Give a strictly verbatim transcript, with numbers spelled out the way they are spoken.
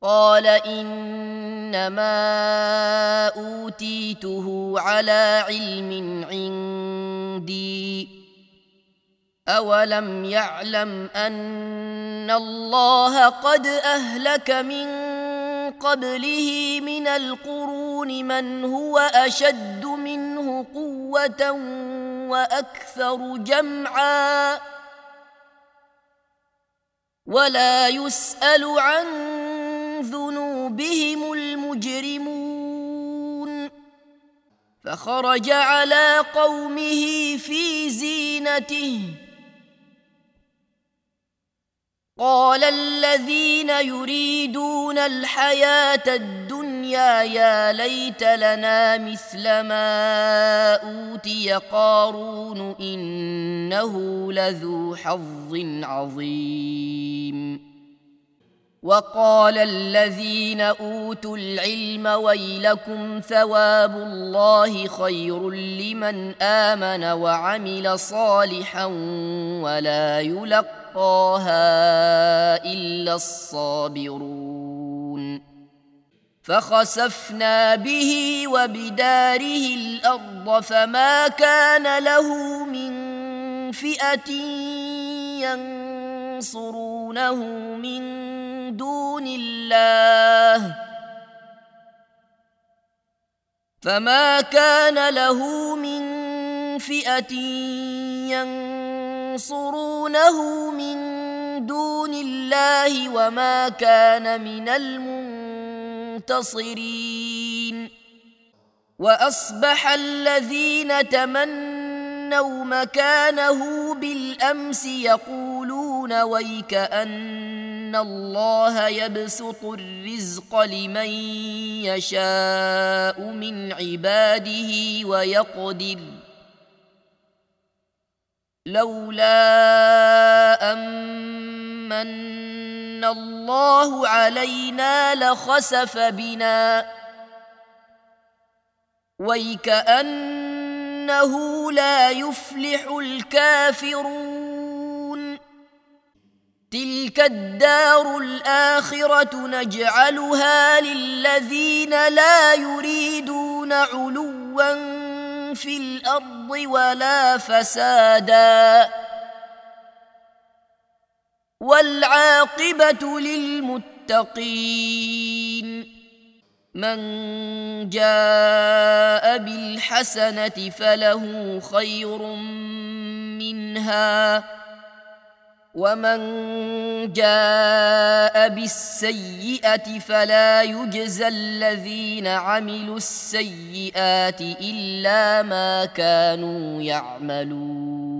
قال إنما أوتيته على علم عندي أولم يعلم أن الله قد أهلك من قبله من القرون من هو أشد منه قوة وأكثر جمعا ولا يسأل عن ذنوبهم المجرمون فخرج على قومه في زينته قال الذين يريدون الحياة الدنيا يا ليت لنا مثل ما أوتي قارون إنه لذو حظ عظيم وقال الذين أوتوا العلم ويلكم ثواب الله خير لمن آمن وعمل صالحا ولا يلقاها إلا الصابرون فخسفنا به وبداره الأرض فما كان له من فئة ينصرونه من دون الله فما كان له من فئة ينصرونه من دون الله وما كان من المنتصرين وأصبح الذين تمنوا مكانه بالأمس يقولون ويكأن الله يبسط الرزق لمن يشاء من عباده ويقدر لولا أمن الله علينا لخسف بنا ويكأنه لا يفلح الكافرون تلك الدار الآخرة نجعلها للذين لا يريدون علوا في الأرض ولا فسادا والعاقبة للمتقين من جاء بالحسنة فله خير منها ومن جاء بالسيئة فلا يجزى الذين عملوا السيئات إلا ما كانوا يعملون